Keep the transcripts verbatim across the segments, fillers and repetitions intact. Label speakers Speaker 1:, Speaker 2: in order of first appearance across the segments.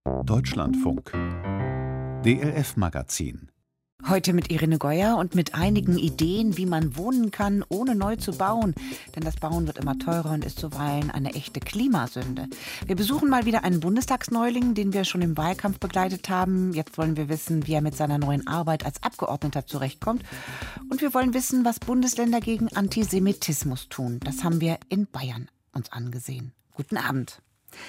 Speaker 1: Deutschlandfunk. D L F-Magazin.
Speaker 2: Heute mit Irene Goyer und mit einigen Ideen, wie man wohnen kann, ohne neu zu bauen. Denn das Bauen wird immer teurer und ist zuweilen eine echte Klimasünde. Wir besuchen mal wieder einen Bundestagsneuling, den wir schon im Wahlkampf begleitet haben. Jetzt wollen wir wissen, wie er mit seiner neuen Arbeit als Abgeordneter zurechtkommt. Und wir wollen wissen, was Bundesländer gegen Antisemitismus tun. Das haben wir in Bayern uns angesehen. Guten Abend.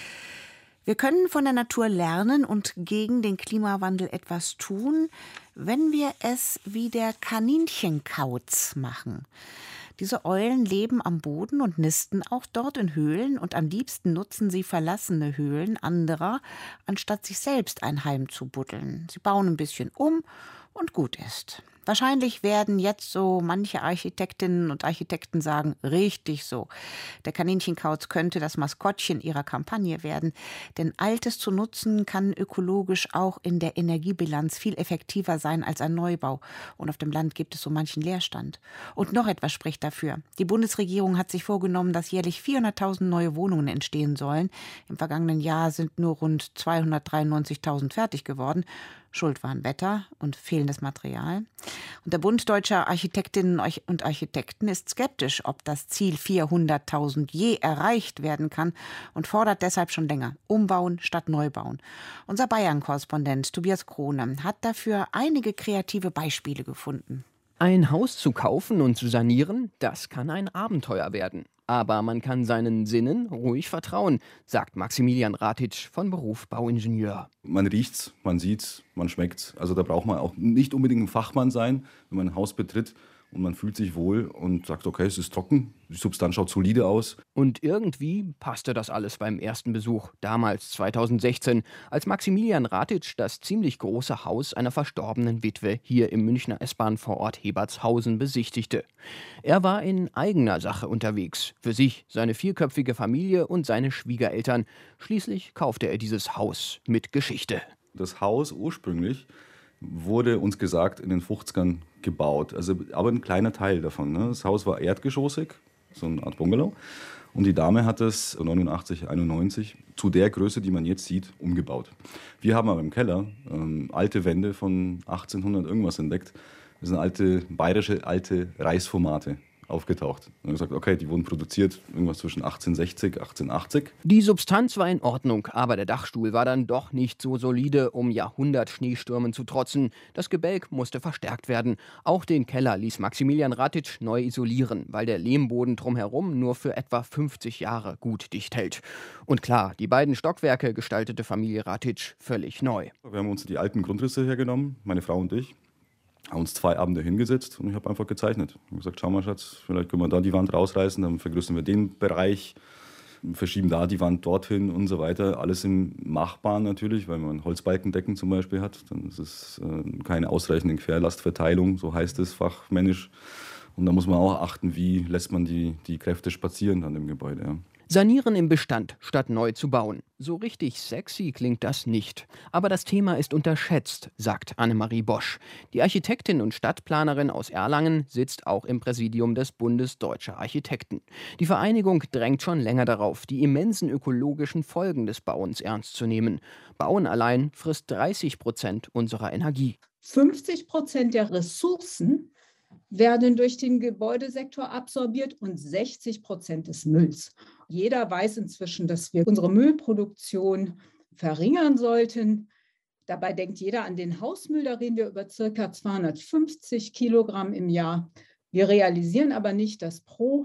Speaker 2: Wir können von der Natur lernen und gegen den Klimawandel etwas tun, wenn wir es wie der Kaninchenkauz machen. Diese Eulen leben am Boden und nisten auch dort in Höhlen und am liebsten nutzen sie verlassene Höhlen anderer, anstatt sich selbst ein Heim zu buddeln. Sie bauen ein bisschen um und gut ist. Wahrscheinlich werden jetzt so manche Architektinnen und Architekten sagen, richtig so. Der Kaninchenkauz könnte das Maskottchen ihrer Kampagne werden. Denn Altes zu nutzen kann ökologisch auch in der Energiebilanz viel effektiver sein als ein Neubau. Und auf dem Land gibt es so manchen Leerstand. Und noch etwas spricht dafür. Die Bundesregierung hat sich vorgenommen, dass jährlich vierhunderttausend neue Wohnungen entstehen sollen. Im vergangenen Jahr sind nur rund zweihundertdreiundneunzigtausend fertig geworden. Schuld waren Wetter und fehlendes Material. Und der Bund Deutscher Architektinnen und Architekten ist skeptisch, ob das Ziel vierhunderttausend je erreicht werden kann und fordert deshalb schon länger Umbauen statt Neubauen. Unser Bayern-Korrespondent Tobias Krone hat dafür einige kreative Beispiele gefunden.
Speaker 3: Ein Haus zu kaufen und zu sanieren, das kann ein Abenteuer werden. Aber man kann seinen Sinnen ruhig vertrauen, sagt Maximilian Ratic, von Beruf Bauingenieur.
Speaker 4: Man riecht's, man sieht's, man schmeckt's. Also da braucht man auch nicht unbedingt ein Fachmann sein, wenn man ein Haus betritt und man fühlt sich wohl und sagt, okay, es ist trocken, die Substanz schaut solide aus.
Speaker 3: Und irgendwie passte das alles beim ersten Besuch, damals zweitausendsechzehn, als Maximilian Ratic das ziemlich große Haus einer verstorbenen Witwe hier im Münchner S-Bahn-Vorort Hebertshausen besichtigte. Er war in eigener Sache unterwegs, für sich, seine vierköpfige Familie und seine Schwiegereltern. Schließlich kaufte er dieses Haus mit Geschichte.
Speaker 4: Das Haus ursprünglich wurde uns gesagt in den fünfzigern gebaut, also aber ein kleiner Teil davon. Ne? Das Haus war erdgeschossig, so eine Art Bungalow. Und die Dame hat es neunundachtzig, einundneunzig zu der Größe, die man jetzt sieht, umgebaut. Wir haben aber im Keller ähm, alte Wände von achtzehnhundert irgendwas entdeckt. Das sind alte bayerische alte Reisformate aufgetaucht. Und wir gesagt, okay, die wurden produziert irgendwas zwischen achtzehnhundertsechzig, achtzehnhundertachtzig.
Speaker 3: Die Substanz war in Ordnung, aber der Dachstuhl war dann doch nicht so solide, um Jahrhundert-Schneestürmen zu trotzen. Das Gebälk musste verstärkt werden. Auch den Keller ließ Maximilian Ratic neu isolieren, weil der Lehmboden drumherum nur für etwa fünfzig Jahre gut dicht hält. Und klar, die beiden Stockwerke gestaltete Familie Ratic völlig neu.
Speaker 4: Wir haben uns die alten Grundrisse hergenommen, meine Frau und ich. Haben uns zwei Abende hingesetzt und ich habe einfach gezeichnet. Ich habe gesagt, schau mal Schatz, vielleicht können wir da die Wand rausreißen, dann vergrößern wir den Bereich, verschieben da die Wand dorthin und so weiter. Alles im Machbaren natürlich, weil man Holzbalkendecken zum Beispiel hat. Dann ist es äh, keine ausreichende Querlastverteilung, so heißt es fachmännisch. Und da muss man auch achten, wie lässt man die, die Kräfte spazieren an dem Gebäude. Ja.
Speaker 3: Sanieren im Bestand, statt neu zu bauen. So richtig sexy klingt das nicht. Aber das Thema ist unterschätzt, sagt Annemarie Bosch. Die Architektin und Stadtplanerin aus Erlangen sitzt auch im Präsidium des Bundes Deutscher Architekten. Die Vereinigung drängt schon länger darauf, die immensen ökologischen Folgen des Bauens ernst zu nehmen. Bauen allein frisst dreißig Prozent unserer Energie.
Speaker 5: fünfzig Prozent der Ressourcen werden durch den Gebäudesektor absorbiert und sechzig Prozent des Mülls. Jeder weiß inzwischen, dass wir unsere Müllproduktion verringern sollten. Dabei denkt jeder an den Hausmüll, da reden wir über ca. zweihundertfünfzig Kilogramm im Jahr. Wir realisieren aber nicht, dass pro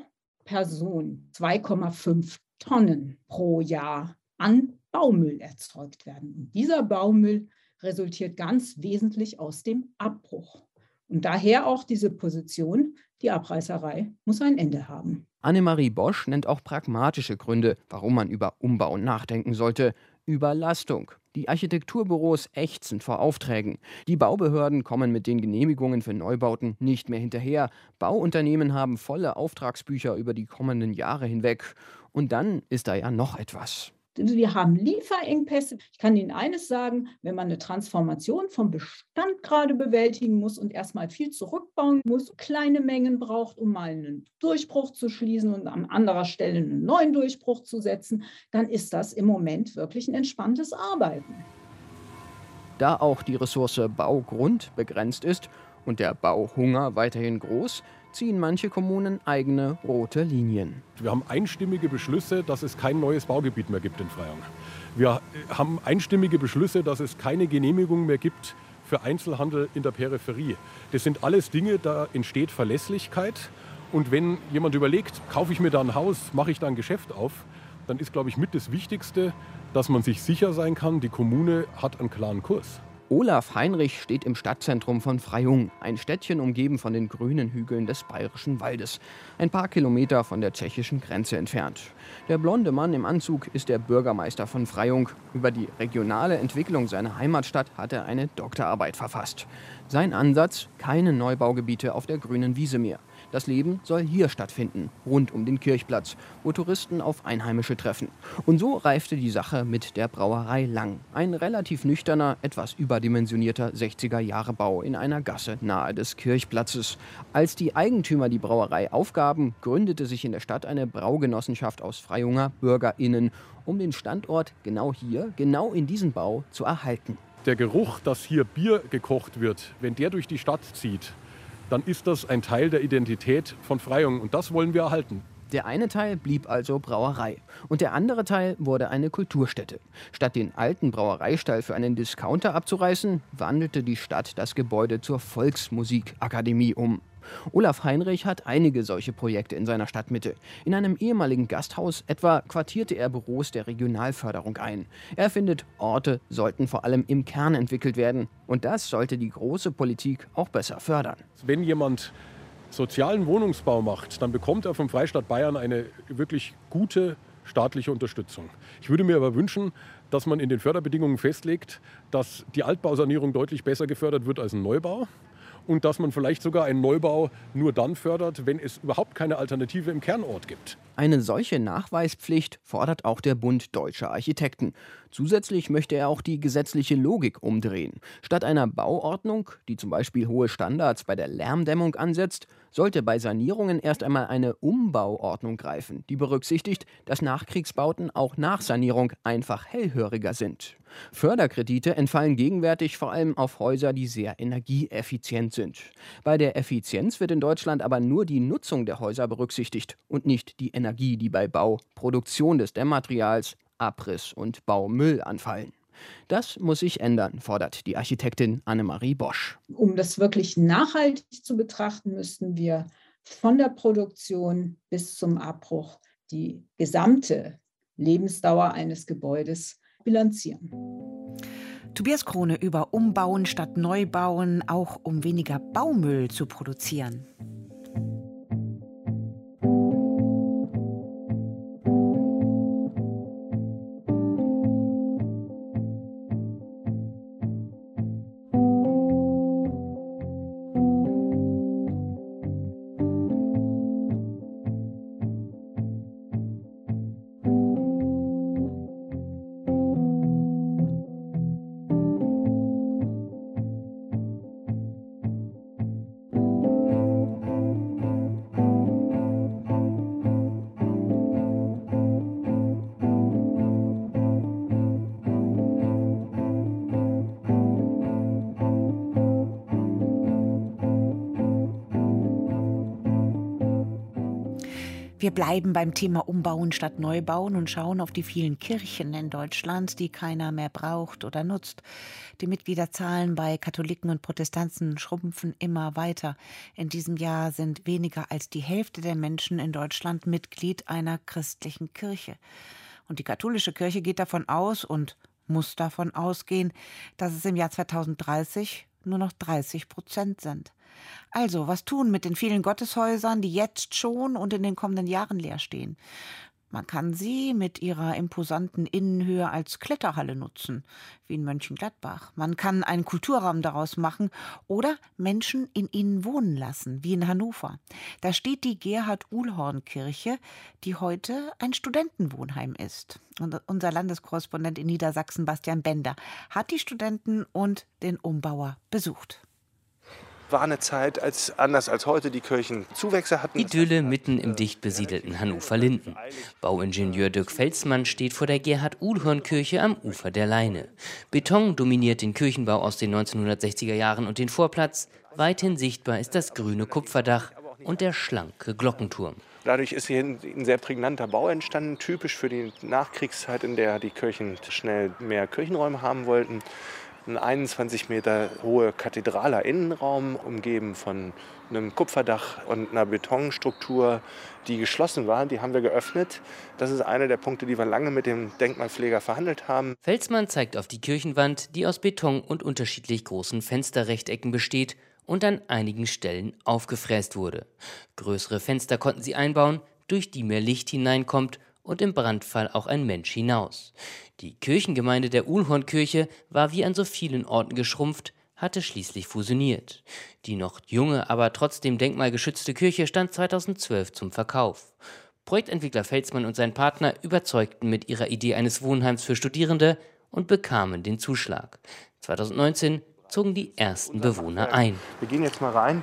Speaker 5: Person zwei Komma fünf Tonnen pro Jahr an Baumüll erzeugt werden. Und dieser Baumüll resultiert ganz wesentlich aus dem Abbruch. Und daher auch diese Position, die Abreißerei muss ein Ende haben.
Speaker 3: Annemarie Bosch nennt auch pragmatische Gründe, warum man über Umbau nachdenken sollte. Überlastung. Die Architekturbüros ächzen vor Aufträgen. Die Baubehörden kommen mit den Genehmigungen für Neubauten nicht mehr hinterher. Bauunternehmen haben volle Auftragsbücher über die kommenden Jahre hinweg. Und dann ist da ja noch etwas.
Speaker 5: Wir haben Lieferengpässe. Ich kann Ihnen eines sagen, wenn man eine Transformation vom Bestand gerade bewältigen muss und erstmal viel zurückbauen muss, kleine Mengen braucht, um mal einen Durchbruch zu schließen und an anderer Stelle einen neuen Durchbruch zu setzen, dann ist das im Moment wirklich ein entspanntes Arbeiten.
Speaker 3: Da auch die Ressource Baugrund begrenzt ist und der Bauhunger weiterhin groß, ziehen manche Kommunen eigene rote Linien.
Speaker 6: Wir haben einstimmige Beschlüsse, dass es kein neues Baugebiet mehr gibt in Freyung. Wir haben einstimmige Beschlüsse, dass es keine Genehmigung mehr gibt für Einzelhandel in der Peripherie. Das sind alles Dinge, da entsteht Verlässlichkeit. Und wenn jemand überlegt, kaufe ich mir da ein Haus, mache ich da ein Geschäft auf, dann ist, glaube ich, mit das Wichtigste, dass man sich sicher sein kann, die Kommune hat einen klaren Kurs.
Speaker 3: Olaf Heinrich steht im Stadtzentrum von Freyung, ein Städtchen umgeben von den grünen Hügeln des Bayerischen Waldes, ein paar Kilometer von der tschechischen Grenze entfernt. Der blonde Mann im Anzug ist der Bürgermeister von Freyung. Über die regionale Entwicklung seiner Heimatstadt hat er eine Doktorarbeit verfasst. Sein Ansatz: keine Neubaugebiete auf der grünen Wiese mehr. Das Leben soll hier stattfinden, rund um den Kirchplatz, wo Touristen auf Einheimische treffen. Und so reifte die Sache mit der Brauerei Lang. Ein relativ nüchterner, etwas überdimensionierter sechziger-Jahre-Bau in einer Gasse nahe des Kirchplatzes. Als die Eigentümer die Brauerei aufgaben, gründete sich in der Stadt eine Braugenossenschaft aus Freyunger BürgerInnen, um den Standort genau hier, genau in diesem Bau zu erhalten.
Speaker 6: Der Geruch, dass hier Bier gekocht wird, wenn der durch die Stadt zieht, dann ist das ein Teil der Identität von Freyung und das wollen wir erhalten.
Speaker 3: Der eine Teil blieb also Brauerei und der andere Teil wurde eine Kulturstätte. Statt den alten Brauereistall für einen Discounter abzureißen, wandelte die Stadt das Gebäude zur Volksmusikakademie um. Olaf Heinrich hat einige solche Projekte in seiner Stadtmitte. In einem ehemaligen Gasthaus etwa quartierte er Büros der Regionalförderung ein. Er findet, Orte sollten vor allem im Kern entwickelt werden. Und das sollte die große Politik auch besser fördern.
Speaker 6: Wenn jemand sozialen Wohnungsbau macht, dann bekommt er vom Freistaat Bayern eine wirklich gute staatliche Unterstützung. Ich würde mir aber wünschen, dass man in den Förderbedingungen festlegt, dass die Altbausanierung deutlich besser gefördert wird als ein Neubau. Und dass man vielleicht sogar einen Neubau nur dann fördert, wenn es überhaupt keine Alternative im Kernort gibt.
Speaker 3: Eine solche Nachweispflicht fordert auch der Bund Deutscher Architekten. Zusätzlich möchte er auch die gesetzliche Logik umdrehen. Statt einer Bauordnung, die zum Beispiel hohe Standards bei der Lärmdämmung ansetzt, sollte bei Sanierungen erst einmal eine Umbauordnung greifen, die berücksichtigt, dass Nachkriegsbauten auch nach Sanierung einfach hellhöriger sind. Förderkredite entfallen gegenwärtig vor allem auf Häuser, die sehr energieeffizient sind. Bei der Effizienz wird in Deutschland aber nur die Nutzung der Häuser berücksichtigt und nicht die Energie, die bei Bau, Produktion des Dämmmaterials, Abriss und Baumüll anfallen. Das muss sich ändern, fordert die Architektin Annemarie Bosch.
Speaker 5: Um das wirklich nachhaltig zu betrachten, müssten wir von der Produktion bis zum Abbruch die gesamte Lebensdauer eines Gebäudes bilanzieren.
Speaker 2: Tobias Krone über Umbauen statt Neubauen, auch um weniger Baumüll zu produzieren. Wir bleiben beim Thema Umbauen statt Neubauen und schauen auf die vielen Kirchen in Deutschland, die keiner mehr braucht oder nutzt. Die Mitgliederzahlen bei Katholiken und Protestanten schrumpfen immer weiter. In diesem Jahr sind weniger als die Hälfte der Menschen in Deutschland Mitglied einer christlichen Kirche. Und die katholische Kirche geht davon aus und muss davon ausgehen, dass es im Jahr zweitausenddreißig nur noch dreißig Prozent sind. Also, was tun mit den vielen Gotteshäusern, die jetzt schon und in den kommenden Jahren leer stehen? Man kann sie mit ihrer imposanten Innenhöhe als Kletterhalle nutzen, wie in Mönchengladbach. Man kann einen Kulturraum daraus machen oder Menschen in ihnen wohnen lassen, wie in Hannover. Da steht die Gerhard-Uhlhorn-Kirche, die heute ein Studentenwohnheim ist. Und unser Landeskorrespondent in Niedersachsen, Bastian Bender, hat die Studenten und den Umbauer besucht.
Speaker 7: War eine Zeit, als anders als heute die Kirchen Zuwächse hatten.
Speaker 8: Idylle mitten im dicht besiedelten Hannover-Linden. Bauingenieur Dirk Felsmann steht vor der Gerhard-Uhlhorn-Kirche am Ufer der Leine. Beton dominiert den Kirchenbau aus den neunzehnhundertsechziger Jahren und den Vorplatz. Weithin sichtbar ist das grüne Kupferdach und der schlanke Glockenturm.
Speaker 7: Dadurch ist hier ein sehr prägnanter Bau entstanden, typisch für die Nachkriegszeit, in der die Kirchen schnell mehr Kirchenräume haben wollten. Ein einundzwanzig Meter hohe kathedraler Innenraum, umgeben von einem Kupferdach und einer Betonstruktur, die geschlossen war. Die haben wir geöffnet. Das ist einer der Punkte, die wir lange mit dem Denkmalpfleger verhandelt haben.
Speaker 8: Felsmann zeigt auf die Kirchenwand, die aus Beton und unterschiedlich großen Fensterrechtecken besteht und an einigen Stellen aufgefräst wurde. Größere Fenster konnten sie einbauen, durch die mehr Licht hineinkommt und im Brandfall auch ein Mensch hinaus. Die Kirchengemeinde der Uhlhorn-Kirche war wie an so vielen Orten geschrumpft, hatte schließlich fusioniert. Die noch junge, aber trotzdem denkmalgeschützte Kirche stand zweitausendzwölf zum Verkauf. Projektentwickler Felsmann und sein Partner überzeugten mit ihrer Idee eines Wohnheims für Studierende und bekamen den Zuschlag. zweitausendneunzehn zogen die ersten Bewohner ein.
Speaker 7: Wir gehen jetzt mal rein.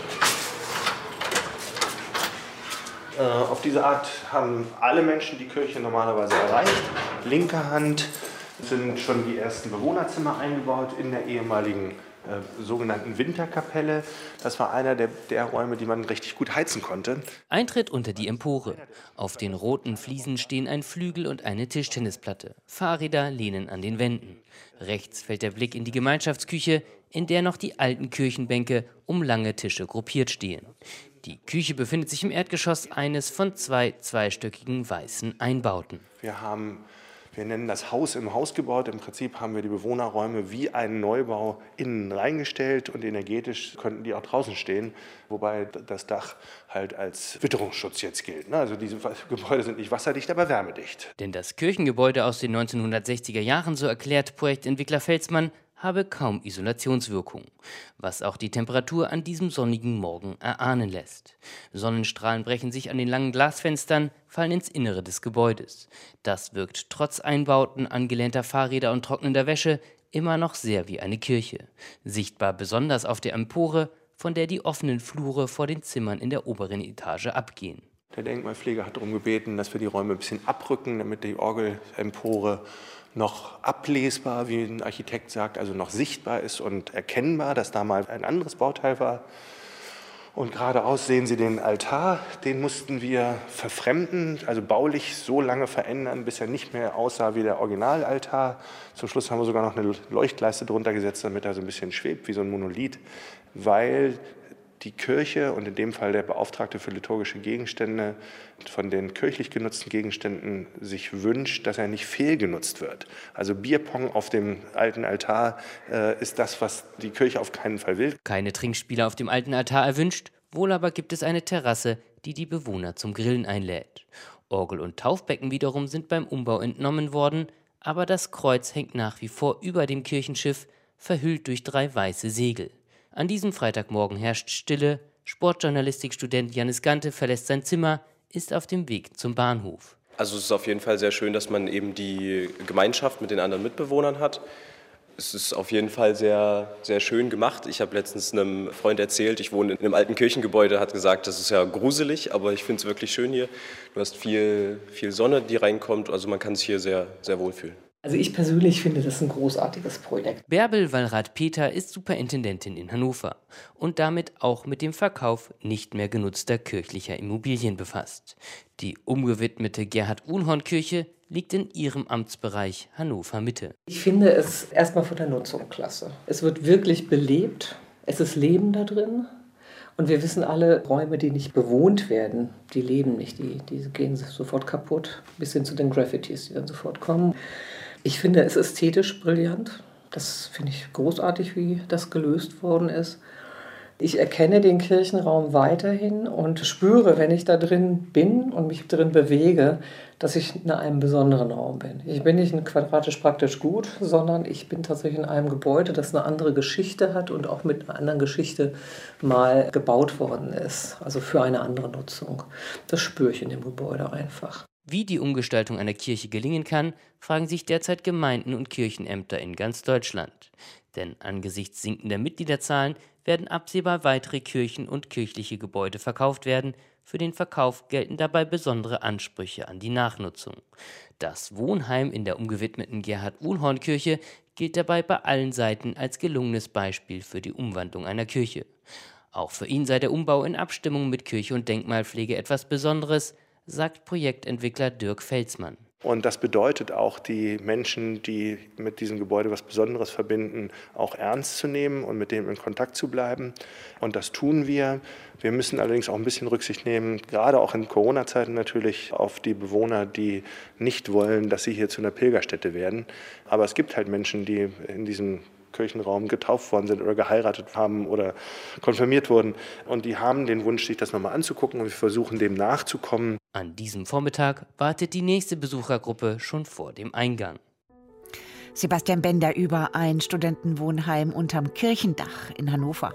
Speaker 7: Äh, auf diese Art haben alle Menschen die Kirche normalerweise erreicht. Linker Hand sind schon die ersten Bewohnerzimmer eingebaut in der ehemaligen äh, sogenannten Winterkapelle. Das war einer der, der Räume, die man richtig gut heizen konnte.
Speaker 8: Eintritt unter die Empore. Auf den roten Fliesen stehen ein Flügel und eine Tischtennisplatte. Fahrräder lehnen an den Wänden. Rechts fällt der Blick in die Gemeinschaftsküche, in der noch die alten Kirchenbänke um lange Tische gruppiert stehen. Die Küche befindet sich im Erdgeschoss eines von zwei zweistöckigen weißen Einbauten.
Speaker 7: Wir haben, wir nennen das Haus im Haus gebaut. Im Prinzip haben wir die Bewohnerräume wie einen Neubau innen reingestellt und energetisch könnten die auch draußen stehen, wobei das Dach halt als Witterungsschutz jetzt gilt. Also diese Gebäude sind nicht wasserdicht, aber wärmedicht.
Speaker 8: Denn das Kirchengebäude aus den neunzehnhundertsechziger Jahren, so erklärt Projektentwickler Felsmann, habe kaum Isolationswirkung, was auch die Temperatur an diesem sonnigen Morgen erahnen lässt. Sonnenstrahlen brechen sich an den langen Glasfenstern, fallen ins Innere des Gebäudes. Das wirkt trotz Einbauten angelehnter Fahrräder und trocknender Wäsche immer noch sehr wie eine Kirche. Sichtbar besonders auf der Empore, von der die offenen Flure vor den Zimmern in der oberen Etage abgehen.
Speaker 7: Der Denkmalpfleger hat darum gebeten, dass wir die Räume ein bisschen abrücken, damit die Orgelempore noch ablesbar, wie ein Architekt sagt, also noch sichtbar ist und erkennbar, dass da mal ein anderes Bauteil war. Und geradeaus sehen Sie den Altar, den mussten wir verfremden, also baulich so lange verändern, bis er nicht mehr aussah wie der Originalaltar. Zum Schluss haben wir sogar noch eine Leuchtleiste drunter gesetzt, damit er so ein bisschen schwebt wie so ein Monolith, weil die Kirche und in dem Fall der Beauftragte für liturgische Gegenstände von den kirchlich genutzten Gegenständen sich wünscht, dass er nicht fehlgenutzt wird. Also Bierpong auf dem alten Altar äh, ist das, was die Kirche auf keinen Fall will.
Speaker 8: Keine Trinkspiele auf dem alten Altar erwünscht, wohl aber gibt es eine Terrasse, die die Bewohner zum Grillen einlädt. Orgel und Taufbecken wiederum sind beim Umbau entnommen worden, aber das Kreuz hängt nach wie vor über dem Kirchenschiff, verhüllt durch drei weiße Segel. An diesem Freitagmorgen herrscht Stille. Sportjournalistikstudent Janis Gante verlässt sein Zimmer, ist auf dem Weg zum Bahnhof.
Speaker 9: Also es ist auf jeden Fall sehr schön, dass man eben die Gemeinschaft mit den anderen Mitbewohnern hat. Es ist auf jeden Fall sehr, sehr schön gemacht. Ich habe letztens einem Freund erzählt, ich wohne in einem alten Kirchengebäude, hat gesagt, das ist ja gruselig, aber ich finde es wirklich schön hier. Du hast viel, viel Sonne, die reinkommt, also man kann sich hier sehr, sehr wohlfühlen.
Speaker 10: Also ich persönlich finde das ein großartiges Projekt.
Speaker 8: Bärbel Wallrath-Peter ist Superintendentin in Hannover und damit auch mit dem Verkauf nicht mehr genutzter kirchlicher Immobilien befasst. Die umgewidmete Gerhard-Uhlhorn-Kirche liegt in ihrem Amtsbereich Hannover-Mitte.
Speaker 10: Ich finde es erstmal von der Nutzung klasse. Es wird wirklich belebt, es ist Leben da drin. Und wir wissen alle, Räume, die nicht bewohnt werden, die leben nicht, die, die gehen sofort kaputt, bis hin zu den Graffitis, die dann sofort kommen. Ich finde es ästhetisch brillant. Das finde ich großartig, wie das gelöst worden ist. Ich erkenne den Kirchenraum weiterhin und spüre, wenn ich da drin bin und mich drin bewege, dass ich in einem besonderen Raum bin. Ich bin nicht in quadratisch praktisch gut, sondern ich bin tatsächlich in einem Gebäude, das eine andere Geschichte hat und auch mit einer anderen Geschichte mal gebaut worden ist. Also für eine andere Nutzung. Das spüre ich in dem Gebäude einfach.
Speaker 8: Wie die Umgestaltung einer Kirche gelingen kann, fragen sich derzeit Gemeinden und Kirchenämter in ganz Deutschland. Denn angesichts sinkender Mitgliederzahlen werden absehbar weitere Kirchen und kirchliche Gebäude verkauft werden. Für den Verkauf gelten dabei besondere Ansprüche an die Nachnutzung. Das Wohnheim in der umgewidmeten Gerhard-Uhlhorn-Kirche gilt dabei bei allen Seiten als gelungenes Beispiel für die Umwandlung einer Kirche. Auch für ihn sei der Umbau in Abstimmung mit Kirche und Denkmalpflege etwas Besonderes, sagt Projektentwickler Dirk Felsmann.
Speaker 7: Und das bedeutet auch, die Menschen, die mit diesem Gebäude was Besonderes verbinden, auch ernst zu nehmen und mit denen in Kontakt zu bleiben. Und das tun wir. Wir müssen allerdings auch ein bisschen Rücksicht nehmen, gerade auch in Corona-Zeiten natürlich, auf die Bewohner, die nicht wollen, dass sie hier zu einer Pilgerstätte werden. Aber es gibt halt Menschen, die in diesem Kirchenraum getauft worden sind oder geheiratet haben oder konfirmiert wurden. Und die haben den Wunsch, sich das nochmal anzugucken, und wir versuchen, dem nachzukommen.
Speaker 8: An diesem Vormittag wartet die nächste Besuchergruppe schon vor dem Eingang.
Speaker 2: Sebastian Bender über ein Studentenwohnheim unterm Kirchendach in Hannover.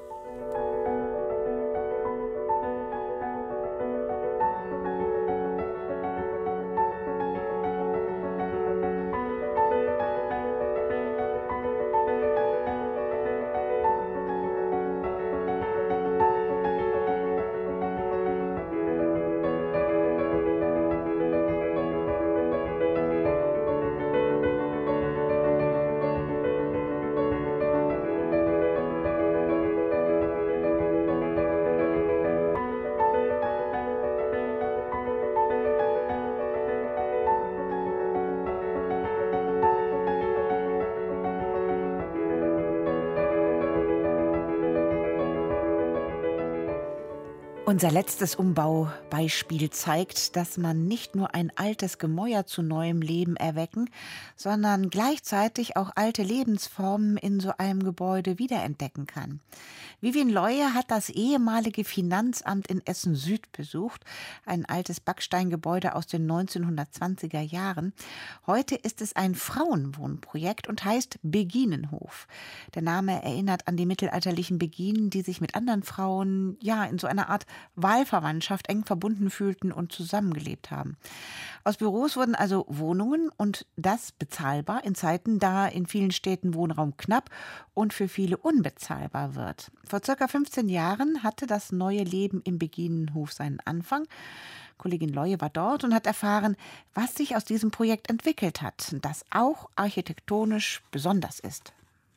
Speaker 2: Unser letztes Umbaubeispiel zeigt, dass man nicht nur ein altes Gemäuer zu neuem Leben erwecken, sondern gleichzeitig auch alte Lebensformen in so einem Gebäude wiederentdecken kann. Vivian Leue hat das ehemalige Finanzamt in Essen-Süd besucht, ein altes Backsteingebäude aus den neunzehnhundertzwanziger Jahren. Heute ist es ein Frauenwohnprojekt und heißt Beginenhof. Der Name erinnert an die mittelalterlichen Beginen, die sich mit anderen Frauen ja in so einer Art Wahlverwandtschaft eng verbunden fühlten und zusammengelebt haben. Aus Büros wurden also Wohnungen, und das bezahlbar in Zeiten, da in vielen Städten Wohnraum knapp und für viele unbezahlbar wird. Vor circa fünfzehn Jahren hatte das neue Leben im Beginenhof seinen Anfang. Kollegin Leue war dort und hat erfahren, was sich aus diesem Projekt entwickelt hat, das auch architektonisch besonders ist.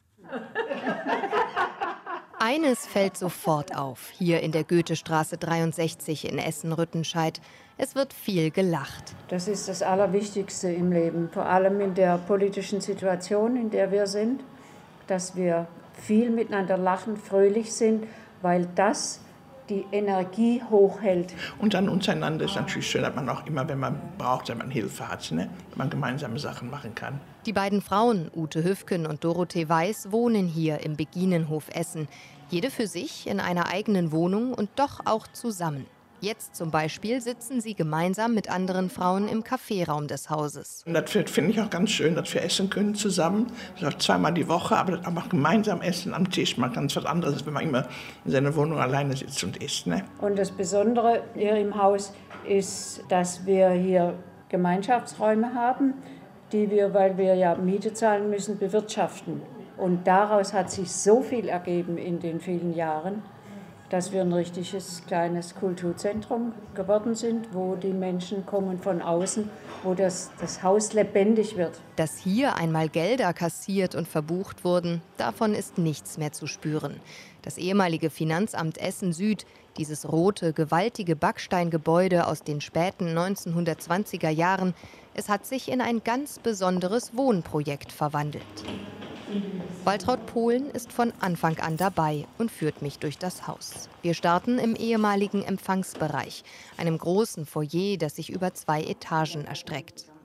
Speaker 11: Eines fällt sofort auf, hier in der Goethestraße dreiundsechzig in Essen-Rüttenscheid. Es wird viel gelacht.
Speaker 12: Das ist das Allerwichtigste im Leben, vor allem in der politischen Situation, in der wir sind, dass wir viel miteinander lachen, fröhlich sind, weil das die Energie hochhält.
Speaker 13: Und dann untereinander ist natürlich schön, dass man auch immer, wenn man braucht, wenn man Hilfe hat, ne? Wenn man gemeinsame Sachen machen kann.
Speaker 11: Die beiden Frauen, Ute Hüfken und Dorothee Weiß, wohnen hier im Beginenhof Essen. Jede für sich in einer eigenen Wohnung und doch auch zusammen. Jetzt zum Beispiel sitzen sie gemeinsam mit anderen Frauen im Kaffeeraum des Hauses.
Speaker 13: Und das finde ich auch ganz schön, dass wir essen können zusammen. Das ist auch zweimal die Woche, aber das auch gemeinsam essen am Tisch. Man kann was anderes, als wenn man immer in seiner Wohnung alleine sitzt und isst. Ne?
Speaker 12: Und das Besondere hier im Haus ist, dass wir hier Gemeinschaftsräume haben, die wir, weil wir ja Miete zahlen müssen, bewirtschaften. Und daraus hat sich so viel ergeben in den vielen Jahren, dass wir ein richtiges kleines Kulturzentrum geworden sind, wo die Menschen kommen von außen, wo das, das Haus lebendig wird.
Speaker 11: Dass hier einmal Gelder kassiert und verbucht wurden, davon ist nichts mehr zu spüren. Das ehemalige Finanzamt Essen-Süd, dieses rote, gewaltige Backsteingebäude aus den späten neunzehnhundertzwanziger Jahren, es hat sich in ein ganz besonderes Wohnprojekt verwandelt. Waltraud Pohlen ist von Anfang an dabei und führt mich durch das Haus. Wir starten im ehemaligen Empfangsbereich, einem großen Foyer, das sich über zwei Etagen erstreckt.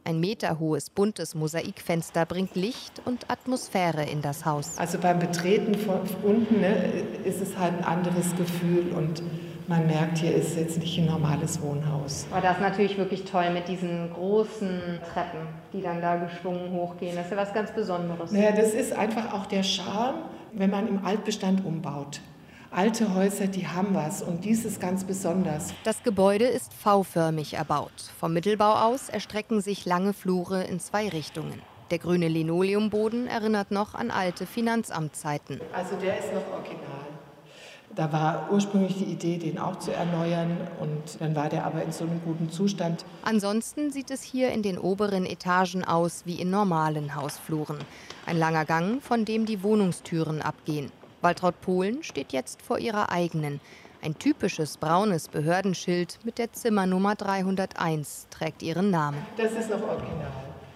Speaker 11: Ein meterhohes, buntes Mosaikfenster bringt Licht und Atmosphäre in das Haus.
Speaker 10: Also beim Betreten von unten, ne, ist es halt ein anderes Gefühl und man merkt, hier ist jetzt nicht ein normales Wohnhaus.
Speaker 11: Aber das ist natürlich wirklich toll mit diesen großen Treppen, die dann da geschwungen hochgehen. Das ist ja was ganz Besonderes.
Speaker 10: Naja, das ist einfach auch der Charme, wenn man im Altbestand umbaut. Alte Häuser, die haben was und dies ist ganz besonders.
Speaker 11: Das Gebäude ist V-förmig erbaut. Vom Mittelbau aus erstrecken sich lange Flure in zwei Richtungen. Der grüne Linoleumboden erinnert noch an alte Finanzamtzeiten.
Speaker 10: Also der ist noch original. Da war ursprünglich die Idee, den auch zu erneuern und dann war der aber in so einem guten Zustand.
Speaker 11: Ansonsten sieht es hier in den oberen Etagen aus wie in normalen Hausfluren. Ein langer Gang, von dem die Wohnungstüren abgehen. Waltraud Pohlen steht jetzt vor ihrer eigenen. Ein typisches braunes Behördenschild mit der Zimmernummer dreihunderteins trägt ihren Namen.
Speaker 10: Das ist noch original.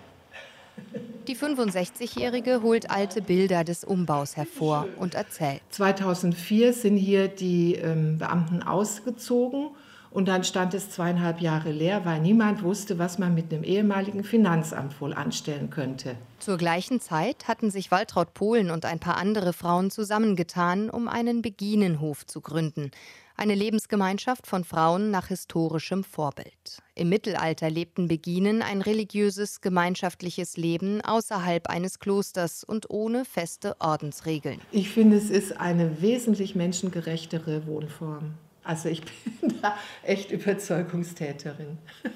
Speaker 11: Die fünfundsechzigjährige holt alte Bilder des Umbaus hervor und erzählt.
Speaker 10: zweitausendvier sind hier die ähm, Beamten ausgezogen und dann stand es zweieinhalb Jahre leer, weil niemand wusste, was man mit einem ehemaligen Finanzamt wohl anstellen könnte.
Speaker 11: Zur gleichen Zeit hatten sich Waltraud Pohlen und ein paar andere Frauen zusammengetan, um einen Beginenhof zu gründen. Eine Lebensgemeinschaft von Frauen nach historischem Vorbild. Im Mittelalter lebten Beginen ein religiöses, gemeinschaftliches Leben außerhalb eines Klosters und ohne feste Ordensregeln.
Speaker 10: Ich finde, es ist eine wesentlich menschengerechtere Wohnform. Also ich bin da echt Überzeugungstäterin.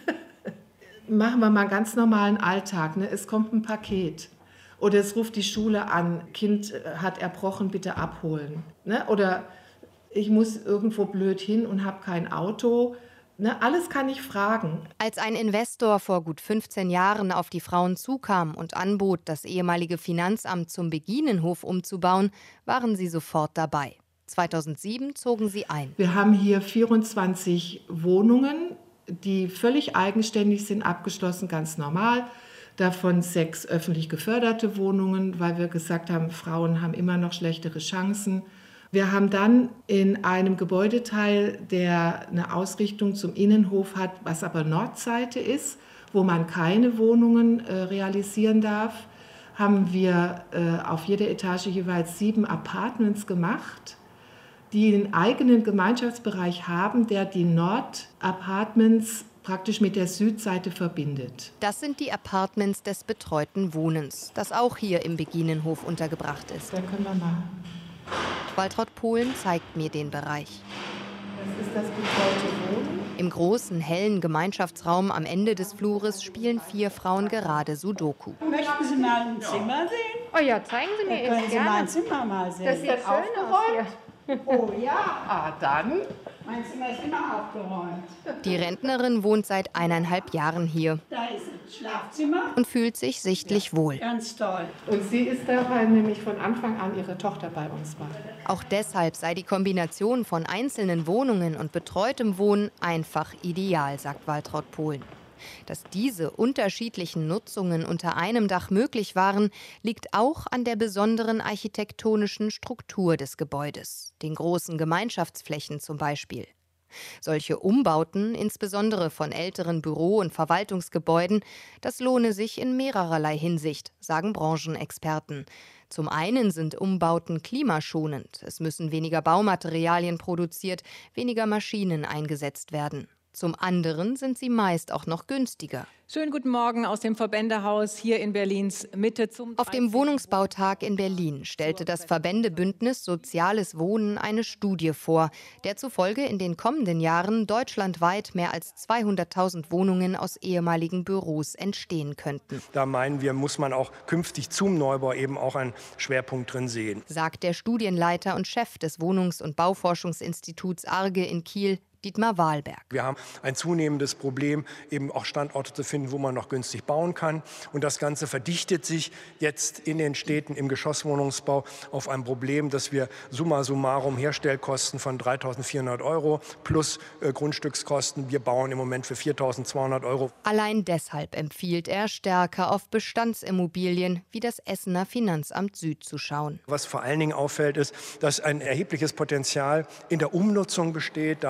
Speaker 10: Machen wir mal einen ganz normalen Alltag. Ne? Es kommt ein Paket oder es ruft die Schule an, Kind hat erbrochen, bitte abholen. Ne? Oder ich muss irgendwo blöd hin und habe kein Auto. Ne? Alles kann ich fragen.
Speaker 11: Als ein Investor vor gut fünfzehn Jahren auf die Frauen zukam und anbot, das ehemalige Finanzamt zum Beginenhof umzubauen, waren sie sofort dabei. zweitausendsieben zogen sie ein.
Speaker 10: Wir haben hier vierundzwanzig Wohnungen, die völlig eigenständig sind, abgeschlossen, ganz normal. Davon sechs öffentlich geförderte Wohnungen, weil wir gesagt haben, Frauen haben immer noch schlechtere Chancen. Wir haben dann in einem Gebäudeteil, der eine Ausrichtung zum Innenhof hat, was aber Nordseite ist, wo man keine Wohnungen äh, realisieren darf, haben wir äh, auf jeder Etage jeweils sieben Apartments gemacht, die einen eigenen Gemeinschaftsbereich haben, der die Nord-Apartments praktisch mit der Südseite verbindet.
Speaker 11: Das sind die Apartments des betreuten Wohnens, das auch hier im Beginenhof untergebracht ist.
Speaker 10: Dann können wir mal.
Speaker 11: Waltraud Pohlen zeigt mir den Bereich.
Speaker 10: Das ist das betreute Wohnen.
Speaker 11: Im großen, hellen Gemeinschaftsraum am Ende des Flures spielen vier Frauen gerade Sudoku.
Speaker 14: Möchten Sie mal ein Zimmer sehen?
Speaker 11: Oh ja, zeigen Sie mir
Speaker 14: Können
Speaker 11: jetzt
Speaker 14: Sie
Speaker 11: gerne.
Speaker 14: mein Zimmer mal sehen?
Speaker 11: Das sieht schön aus hier.
Speaker 14: Oh ja, ah, dann. Mein Zimmer ist immer aufgeräumt.
Speaker 11: Die Rentnerin wohnt seit eineinhalb Jahren hier.
Speaker 14: Da ist das Schlafzimmer.
Speaker 11: Und fühlt sich sichtlich
Speaker 14: ja,
Speaker 11: wohl.
Speaker 14: Ganz toll.
Speaker 10: Und sie ist da, weil nämlich von Anfang an ihre Tochter bei uns war.
Speaker 11: Auch deshalb sei die Kombination von einzelnen Wohnungen und betreutem Wohnen einfach ideal, sagt Waltraud Pohlen. Dass diese unterschiedlichen Nutzungen unter einem Dach möglich waren, liegt auch an der besonderen architektonischen Struktur des Gebäudes, den großen Gemeinschaftsflächen zum Beispiel. Solche Umbauten, insbesondere von älteren Büro- und Verwaltungsgebäuden, das lohne sich in mehrererlei Hinsicht, sagen Branchenexperten. Zum einen sind Umbauten klimaschonend. Es müssen weniger Baumaterialien produziert, weniger Maschinen eingesetzt werden. Zum anderen sind sie meist auch noch günstiger.
Speaker 15: Schönen guten Morgen aus dem Verbändehaus hier in Berlins Mitte. Zum
Speaker 11: Auf dem Wohnungsbautag in Berlin stellte das Verbändebündnis Soziales Wohnen eine Studie vor, der zufolge in den kommenden Jahren deutschlandweit mehr als zweihunderttausend Wohnungen aus ehemaligen Büros entstehen könnten.
Speaker 16: Da meinen wir, muss man auch künftig zum Neubau eben auch einen Schwerpunkt drin sehen,
Speaker 11: sagt der Studienleiter und Chef des Wohnungs- und Bauforschungsinstituts Arge in Kiel, Dietmar Wahlberg.
Speaker 16: Wir haben ein zunehmendes Problem, eben auch Standorte zu finden, wo man noch günstig bauen kann. Und das Ganze verdichtet sich jetzt in den Städten im Geschosswohnungsbau auf ein Problem, dass wir summa summarum Herstellkosten von dreitausendvierhundert Euro plus äh, Grundstückskosten. Wir bauen im Moment für viertausendzweihundert Euro.
Speaker 11: Allein deshalb empfiehlt er, stärker auf Bestandsimmobilien wie das Essener Finanzamt Süd zu schauen.
Speaker 16: Was vor allen Dingen auffällt, ist, dass ein erhebliches Potenzial in der Umnutzung besteht, da wo wir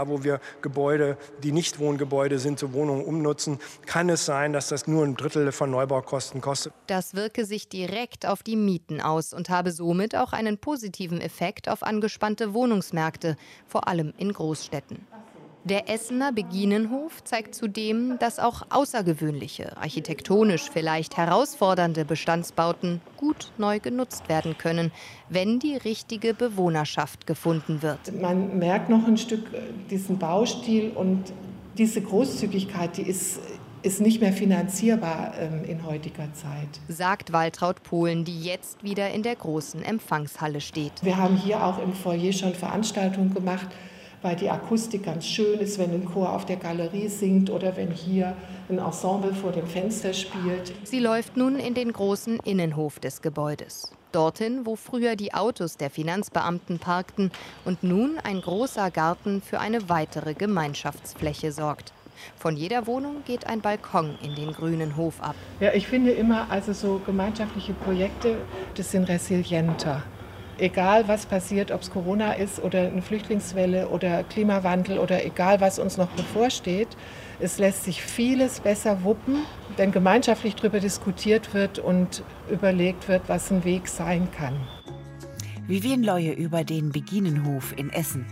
Speaker 16: Gebäude, die nicht Wohngebäude sind, zu Wohnungen umnutzen, kann es sein, dass das nur ein Drittel von Neubaukosten kostet.
Speaker 11: Das wirke sich direkt auf die Mieten aus und habe somit auch einen positiven Effekt auf angespannte Wohnungsmärkte, vor allem in Großstädten. Der Essener Beginenhof zeigt zudem, dass auch außergewöhnliche, architektonisch vielleicht herausfordernde Bestandsbauten gut neu genutzt werden können, wenn die richtige Bewohnerschaft gefunden wird.
Speaker 17: Man merkt noch ein Stück diesen Baustil und diese Großzügigkeit, die ist, ist nicht mehr finanzierbar ähm, in heutiger Zeit.
Speaker 11: Sagt Waltraud Polen, die jetzt wieder in der großen Empfangshalle steht.
Speaker 17: Wir haben hier auch im Foyer schon Veranstaltungen gemacht, weil die Akustik ganz schön ist, wenn ein Chor auf der Galerie singt oder wenn hier ein Ensemble vor dem Fenster spielt.
Speaker 11: Sie läuft nun in den großen Innenhof des Gebäudes. Dorthin, wo früher die Autos der Finanzbeamten parkten und nun ein großer Garten für eine weitere Gemeinschaftsfläche sorgt. Von jeder Wohnung geht ein Balkon in den grünen Hof ab.
Speaker 17: Ja, ich finde immer, also so gemeinschaftliche Projekte, das sind resilienter. Egal, was passiert, ob es Corona ist oder eine Flüchtlingswelle oder Klimawandel oder egal, was uns noch bevorsteht, es lässt sich vieles besser wuppen, wenn gemeinschaftlich darüber diskutiert wird und überlegt wird, was ein Weg sein kann.
Speaker 2: Vivien Leue über den Beginenhof in Essen.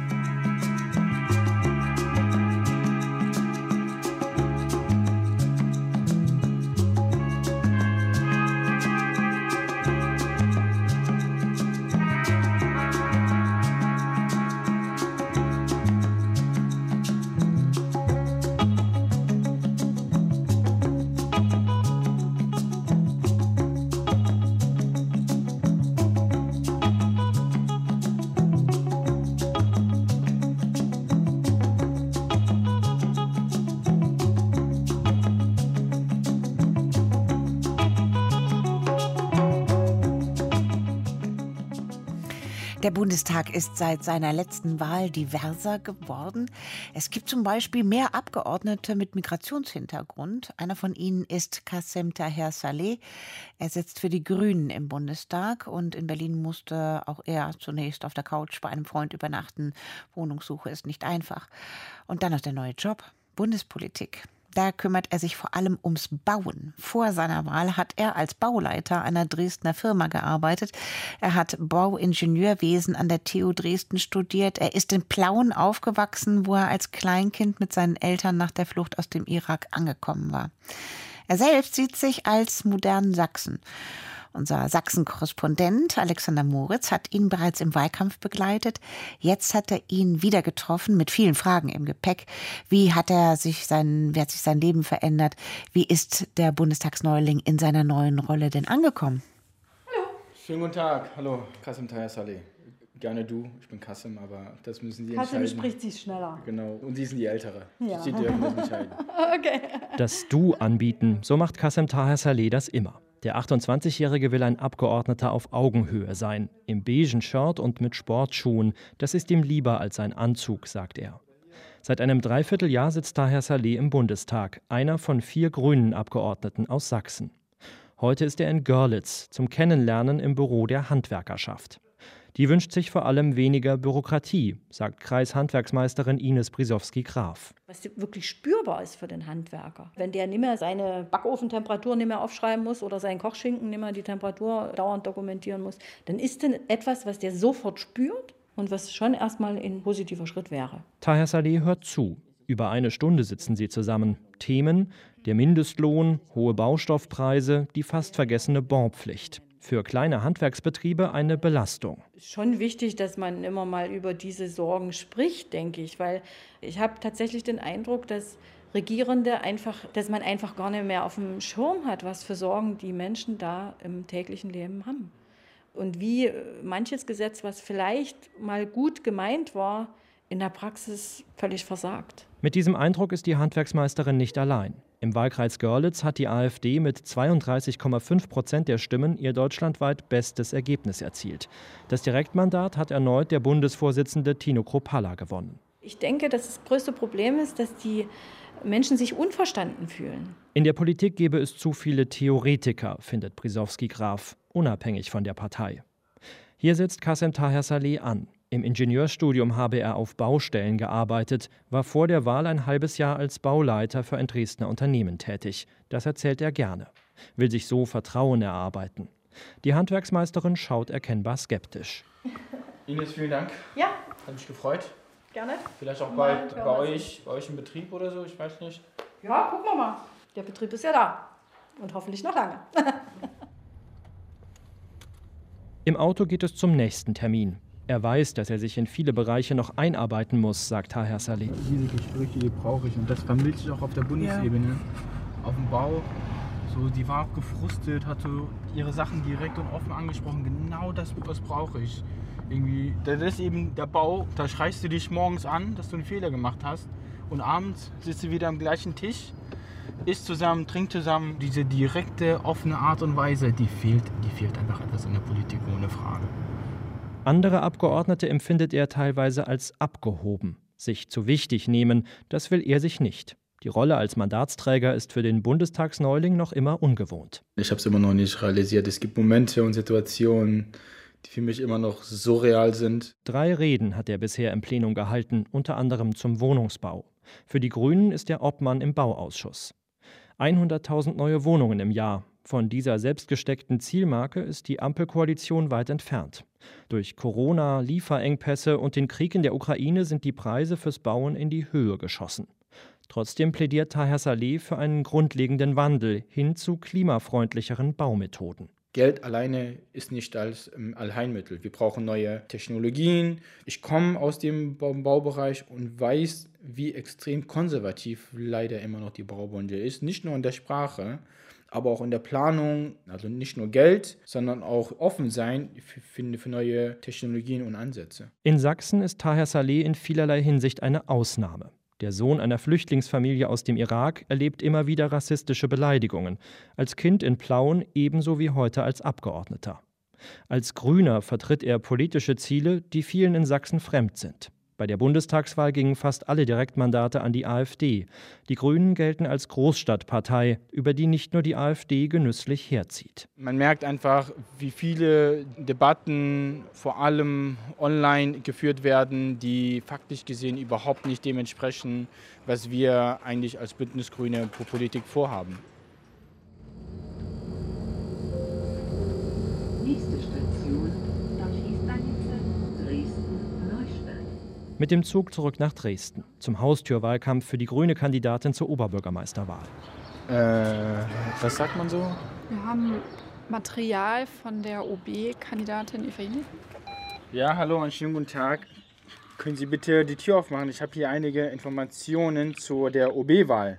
Speaker 2: Der Bundestag ist seit seiner letzten Wahl diverser geworden. Es gibt zum Beispiel mehr Abgeordnete mit Migrationshintergrund. Einer von ihnen ist Kassem Taher Saleh. Er sitzt für die Grünen im Bundestag und in Berlin musste auch er zunächst auf der Couch bei einem Freund übernachten. Wohnungssuche ist nicht einfach. Und dann noch der neue Job, Bundespolitik. Da kümmert er sich vor allem ums Bauen. Vor seiner Wahl hat er als Bauleiter einer Dresdner Firma gearbeitet. Er hat Bauingenieurwesen an der T U Dresden studiert. Er ist in Plauen aufgewachsen, wo er als Kleinkind mit seinen Eltern nach der Flucht aus dem Irak angekommen war. Er selbst sieht sich als modernen Sachsen. Unser Sachsen-Korrespondent Alexander Moritz hat ihn bereits im Wahlkampf begleitet. Jetzt hat er ihn wieder getroffen mit vielen Fragen im Gepäck. Wie hat er sich sein, wie hat sich sein Leben verändert? Wie ist der Bundestagsneuling in seiner neuen Rolle denn angekommen?
Speaker 18: Hallo. Schönen guten Tag. Hallo, Kassem Taher Saleh. Gerne du, ich bin Kassem, aber das müssen Sie entscheiden.
Speaker 19: Kassem spricht sich schneller.
Speaker 18: Genau, und Sie sind die Ältere.
Speaker 19: Ja.
Speaker 18: Sie dürfen das entscheiden.
Speaker 19: Okay.
Speaker 20: Das Du anbieten, so macht Kassem Taher Saleh das immer. Der achtundzwanzigjährige will ein Abgeordneter auf Augenhöhe sein. Im beigen Shirt und mit Sportschuhen. Das ist ihm lieber als ein Anzug, sagt er. Seit einem Dreivierteljahr sitzt Taher Saleh im Bundestag, einer von vier grünen Abgeordneten aus Sachsen. Heute ist er in Görlitz zum Kennenlernen im Büro der Handwerkerschaft. Die wünscht sich vor allem weniger Bürokratie, sagt Kreishandwerksmeisterin Ines Brisowski-Graf.
Speaker 21: Was wirklich spürbar ist für den Handwerker. Wenn der nicht mehr seine Backofentemperatur nicht mehr aufschreiben muss oder seinen Kochschinken nicht mehr die Temperatur dauernd dokumentieren muss, dann ist das etwas, was der sofort spürt und was schon erstmal ein positiver Schritt wäre.
Speaker 20: Taher Saleh hört zu. Über eine Stunde sitzen sie zusammen. Themen: der Mindestlohn, hohe Baustoffpreise, die fast vergessene Bonpflicht. Für kleine Handwerksbetriebe eine Belastung.
Speaker 21: Es ist schon wichtig, dass man immer mal über diese Sorgen spricht, denke ich, weil ich habe tatsächlich den Eindruck, dass Regierende einfach, dass man einfach gar nicht mehr auf dem Schirm hat, was für Sorgen die Menschen da im täglichen Leben haben. Und wie manches Gesetz, was vielleicht mal gut gemeint war, in der Praxis völlig versagt.
Speaker 20: Mit diesem Eindruck ist die Handwerksmeisterin nicht allein. Im Wahlkreis Görlitz hat die AfD mit zweiunddreißig Komma fünf Prozent der Stimmen ihr deutschlandweit bestes Ergebnis erzielt. Das Direktmandat hat erneut der Bundesvorsitzende Tino Kruppalla gewonnen.
Speaker 21: Ich denke, dass das größte Problem ist, dass die Menschen sich unverstanden fühlen.
Speaker 20: In der Politik gebe es zu viele Theoretiker, findet Brisowski-Graf, unabhängig von der Partei. Hier setzt Kassem Taher Saleh an. Im Ingenieurstudium habe er auf Baustellen gearbeitet, war vor der Wahl ein halbes Jahr als Bauleiter für ein Dresdner Unternehmen tätig. Das erzählt er gerne. Will sich so Vertrauen erarbeiten. Die Handwerksmeisterin schaut erkennbar skeptisch.
Speaker 18: Ines, vielen Dank.
Speaker 21: Ja.
Speaker 18: Hat mich gefreut.
Speaker 21: Gerne.
Speaker 18: Vielleicht auch bald bei euch, bei euch im Betrieb oder so, ich weiß nicht.
Speaker 21: Ja, gucken wir mal. Der Betrieb ist ja da. Und hoffentlich noch lange.
Speaker 20: Im Auto geht es zum nächsten Termin. Er weiß, dass er sich in viele Bereiche noch einarbeiten muss, sagt Taher Saleh.
Speaker 18: Diese Gespräche, die brauche ich und das vermisse ich auch auf der Bundesebene. Ja. Auf dem Bau, so, die war auch gefrustet, hat so ihre Sachen direkt und offen angesprochen. Genau das, das brauche ich. Irgendwie, das ist eben der Bau, da schreist du dich morgens an, dass du einen Fehler gemacht hast und abends sitzt du wieder am gleichen Tisch, isst zusammen, trinkt zusammen. Diese direkte, offene Art und Weise, die fehlt, die fehlt einfach etwas in der Politik, ohne Frage.
Speaker 20: Andere Abgeordnete empfindet er teilweise als abgehoben. Sich zu wichtig nehmen, das will er sich nicht. Die Rolle als Mandatsträger ist für den Bundestagsneuling noch immer ungewohnt.
Speaker 18: Ich habe es immer noch nicht realisiert. Es gibt Momente und Situationen, die für mich immer noch so real sind.
Speaker 20: Drei Reden hat er bisher im Plenum gehalten, unter anderem zum Wohnungsbau. Für die Grünen ist er Obmann im Bauausschuss. hunderttausend neue Wohnungen im Jahr. Von dieser selbstgesteckten Zielmarke ist die Ampelkoalition weit entfernt. Durch Corona, Lieferengpässe und den Krieg in der Ukraine sind die Preise fürs Bauen in die Höhe geschossen. Trotzdem plädiert Taher Saleh für einen grundlegenden Wandel hin zu klimafreundlicheren Baumethoden.
Speaker 18: Geld alleine ist nicht als ähm, Allheilmittel. Wir brauchen neue Technologien. Ich komme aus dem Baubereich und weiß, wie extrem konservativ leider immer noch die Baubranche ist. Nicht nur in der Sprache, aber auch in der Planung. Also nicht nur Geld, sondern auch offen sein für, für, für neue Technologien und Ansätze.
Speaker 20: In Sachsen ist Taher Saleh in vielerlei Hinsicht eine Ausnahme. Der Sohn einer Flüchtlingsfamilie aus dem Irak erlebt immer wieder rassistische Beleidigungen. Als Kind in Plauen ebenso wie heute als Abgeordneter. Als Grüner vertritt er politische Ziele, die vielen in Sachsen fremd sind. Bei der Bundestagswahl gingen fast alle Direktmandate an die AfD. Die Grünen gelten als Großstadtpartei, über die nicht nur die AfD genüsslich herzieht.
Speaker 18: Man merkt einfach, wie viele Debatten vor allem online geführt werden, die faktisch gesehen überhaupt nicht dem entsprechen, was wir eigentlich als Bündnis Grüne pro Politik vorhaben.
Speaker 19: Nächste Station, dort hieß Danice, Dresden, Neustadt.
Speaker 20: Mit dem Zug zurück nach Dresden, zum Haustürwahlkampf für die grüne Kandidatin zur Oberbürgermeisterwahl.
Speaker 18: Äh, was sagt man so?
Speaker 22: Wir haben Material von der O B-Kandidatin Evgenie.
Speaker 18: Ja, hallo, einen schönen guten Tag. Können Sie bitte die Tür aufmachen? Ich habe hier einige Informationen zu der O B-Wahl.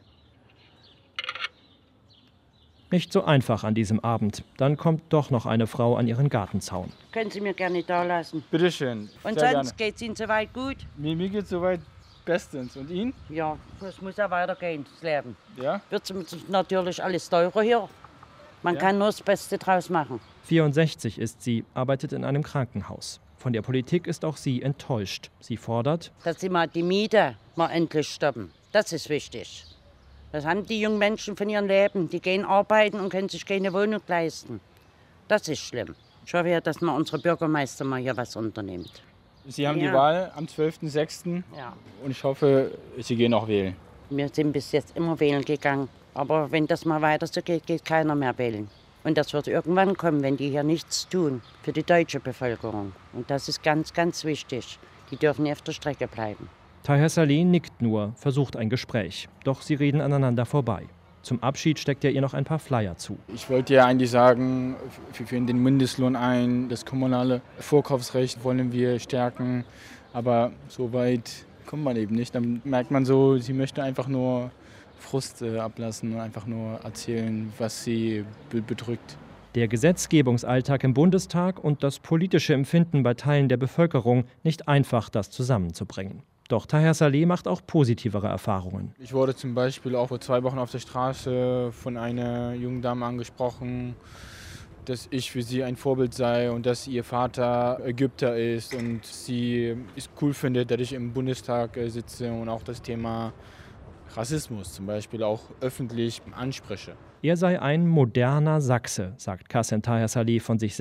Speaker 20: Nicht so einfach an diesem Abend. Dann kommt doch noch eine Frau an ihren Gartenzaun.
Speaker 23: Können Sie mir gerne da lassen.
Speaker 18: Bitte schön.
Speaker 23: Und sonst geht es Ihnen soweit gut?
Speaker 18: Mir, mir geht es soweit bestens. Und Ihnen?
Speaker 23: Ja, es muss ja weitergehen, das Leben.
Speaker 18: Ja?
Speaker 23: Wird natürlich alles teurer hier. Man ja. kann nur das Beste draus machen.
Speaker 20: vierundsechzig ist sie, arbeitet in einem Krankenhaus. Von der Politik ist auch sie enttäuscht. Sie fordert,
Speaker 23: dass sie mal die Miete mal endlich stoppen. Das ist wichtig. Das haben die jungen Menschen von ihrem Leben. Die gehen arbeiten und können sich keine Wohnung leisten. Das ist schlimm. Ich hoffe ja, dass mal unsere Bürgermeister mal hier was unternimmt.
Speaker 18: Sie haben
Speaker 23: ja.
Speaker 18: die Wahl am zwölften sechsten
Speaker 23: Ja.
Speaker 18: Und ich hoffe, Sie gehen auch wählen.
Speaker 23: Wir sind bis jetzt immer wählen gegangen. Aber wenn das mal weiter so geht, geht keiner mehr wählen. Und das wird irgendwann kommen, wenn die hier nichts tun für die deutsche Bevölkerung. Und das ist ganz, ganz wichtig. Die dürfen nicht auf der Strecke bleiben.
Speaker 20: Taher Saleh nickt nur, versucht ein Gespräch. Doch sie reden aneinander vorbei. Zum Abschied steckt er ihr noch ein paar Flyer zu.
Speaker 18: Ich wollte ja eigentlich sagen, wir führen den Mindestlohn ein, das kommunale Vorkaufsrecht wollen wir stärken. Aber so weit kommt man eben nicht. Dann merkt man so, sie möchte einfach nur Frust äh, ablassen und einfach nur erzählen, was sie be- bedrückt.
Speaker 20: Der Gesetzgebungsalltag im Bundestag und das politische Empfinden bei Teilen der Bevölkerung nicht einfach, das zusammenzubringen. Doch Taher Saleh macht auch positivere Erfahrungen.
Speaker 18: Ich wurde zum Beispiel auch vor zwei Wochen auf der Straße von einer jungen Dame angesprochen, dass ich für sie ein Vorbild sei und dass ihr Vater Ägypter ist und sie es cool findet, dass ich im Bundestag sitze und auch das Thema Rassismus zum Beispiel auch öffentlich anspreche.
Speaker 20: Er sei ein moderner Sachse, sagt Kassem Taher Saleh von sich selbst.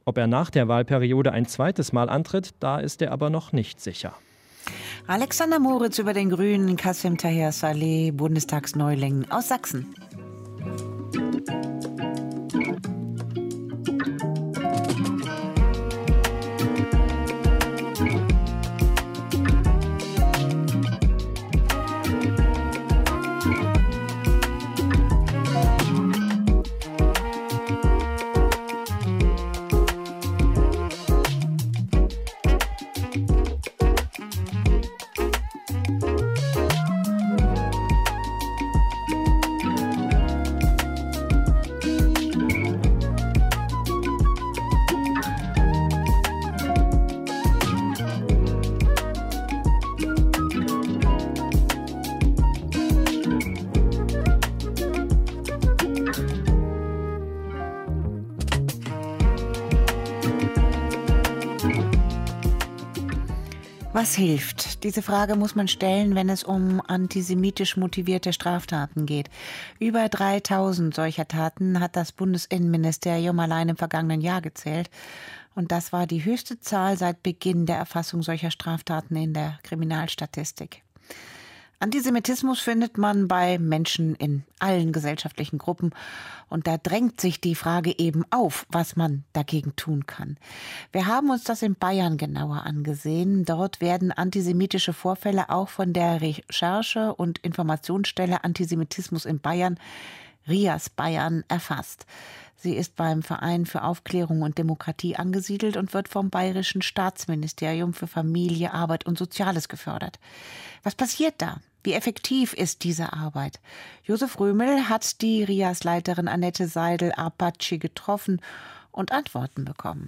Speaker 20: Ob er nach der Wahlperiode ein zweites Mal antritt, da ist er aber noch nicht sicher.
Speaker 2: Alexander Moritz über den Grünen, Kassem Taher Saleh, Bundestagsneuling aus Sachsen. Was hilft? Diese Frage muss man stellen, wenn es um antisemitisch motivierte Straftaten geht. Über dreitausend solcher Taten hat das Bundesinnenministerium allein im vergangenen Jahr gezählt. Und das war die höchste Zahl seit Beginn der Erfassung solcher Straftaten in der Kriminalstatistik. Antisemitismus findet man bei Menschen in allen gesellschaftlichen Gruppen. Und da drängt sich die Frage eben auf, was man dagegen tun kann. Wir haben uns das in Bayern genauer angesehen. Dort werden antisemitische Vorfälle auch von der Recherche- und Informationsstelle Antisemitismus in Bayern, RIAS Bayern, erfasst. Sie ist beim Verein für Aufklärung und Demokratie angesiedelt und wird vom Bayerischen Staatsministerium für Familie, Arbeit und Soziales gefördert. Was passiert da? Wie effektiv ist diese Arbeit? Josef Römel hat die RIAS-Leiterin Annette Seidel-Apache getroffen und Antworten bekommen.